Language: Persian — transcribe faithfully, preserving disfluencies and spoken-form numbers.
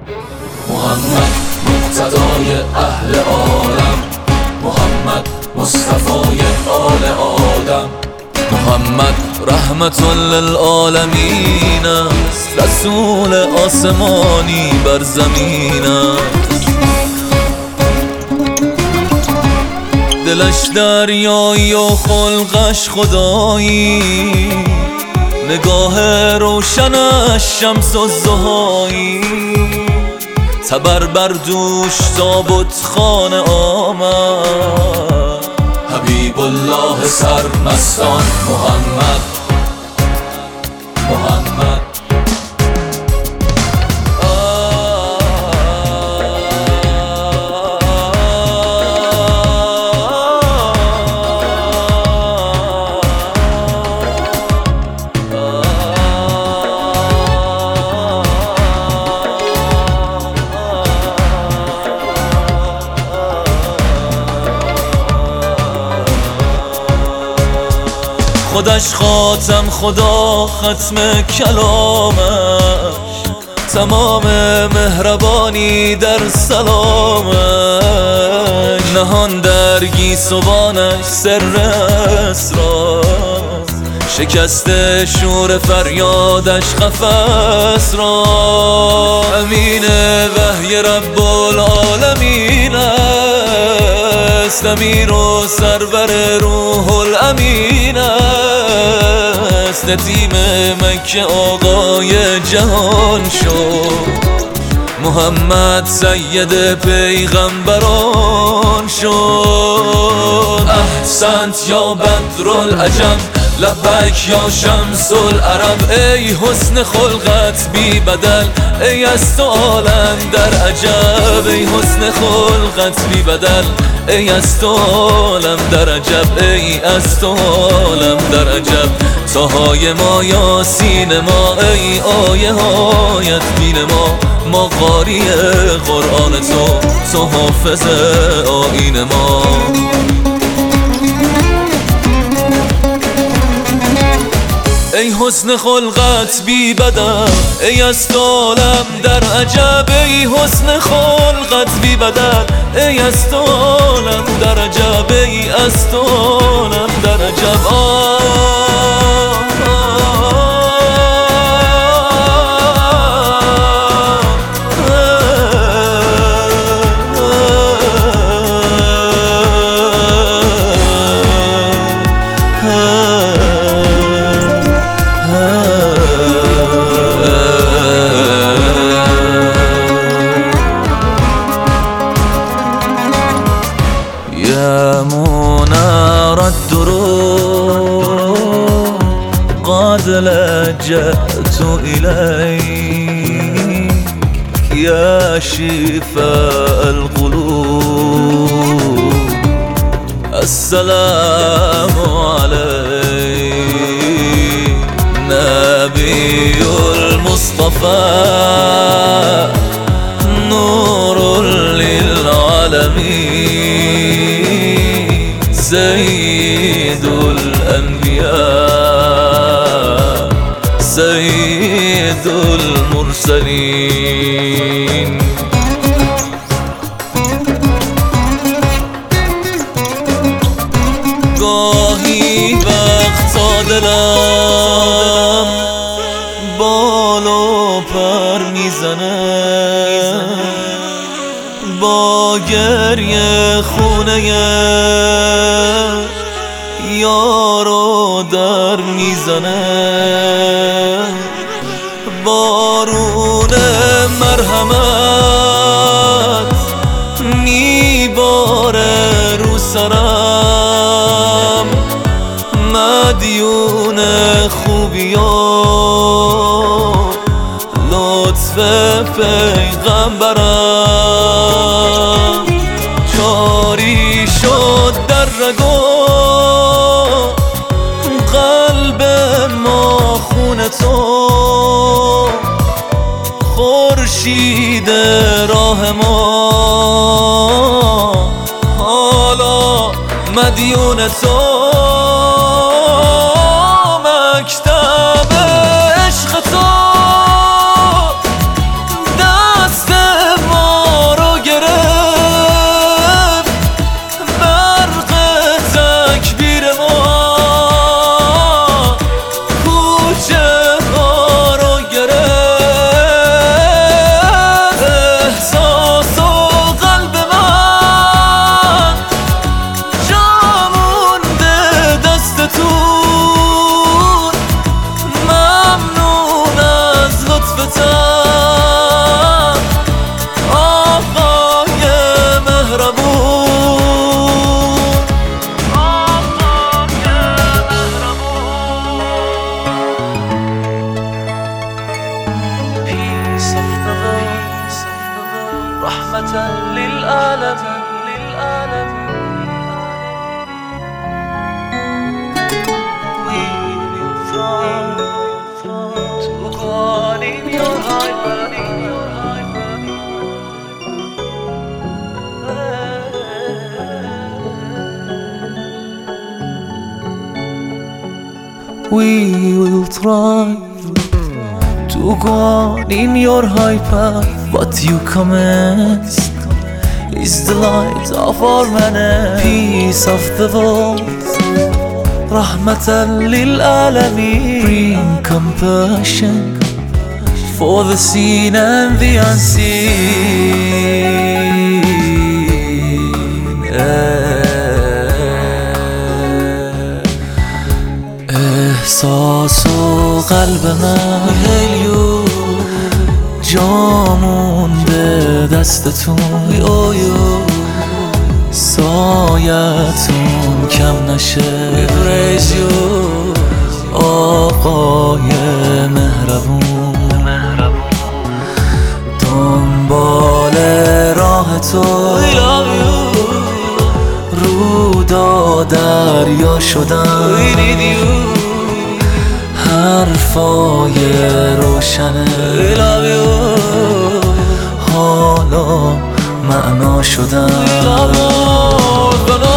محمد مقتدای اهل عالم، محمد مصطفای آل آدم. محمد رحمت للعالمین است، رسول آسمانی بر زمین است. دلش دریایی و خلقش خدایی، نگاه روشنش شمس الضحایی. تبر بر دوش تابوت خانه آمد، حبیب الله سرمستان محمد محمد. خودش خاتم، خدا ختم کلامش، تمام مهربانی در سلامش. نهان در گیسوانش سر اسرار، شکست شور فریادش قفس را. امین وحی رب العالمین است، امیر و سرور روح الامین است. ندیم مکه آقای جهان شد، محمد سید پیغمبران شد. احسنت یا بدرالعجم، لبک یا شمس العرب. ای حسن خلقت بی بدل، ای از تو عالم در عجب. ای حسن خلقت بی بدل، ای از تو عالم در عجب. ای از تو عالم در عجب. تاهای ما یاسین ما، ای آیه هایت بین ما. ما قاری قرآن تو، تو حافظ آیین ما. ای حسن خلقت بی بدل، ای از تو عالم در عجب. ای حسن خلقت بی بدل، ای از تو عالم در عجب. ای از تو عالم در عجب. يا منار الدروب قد لجأت إليك، يا شفاء القلوب السلام عليك. نبي المصطفى نور للعالمين، سيد الأنبياء سيد المرسلين. گاهی وقتا دلم بال و پر میزنه، با گریه خونه یارو در میزنه. بارون مرحمت میباره رو سرم، مدیون خوبیان لطف پیغمبرم. جاری شد در رگو قلب ما خون تو، خورشید راه ما حالا مدیون تو. مکتب عشق تو دست رحمة للعالمين We will try to go on in your We will try to go on in your high path, but you commenced is the light of our manner, peace of the world, Rahmatan lil Alameen. Bring compassion for the seen and the unseen. احساس و قلب من هلیو جامون به دستتون سایتون کم نشه آقای مهربون دنبال راه تو رودا دریا شدن حرفای روشنه حالا معنا شدن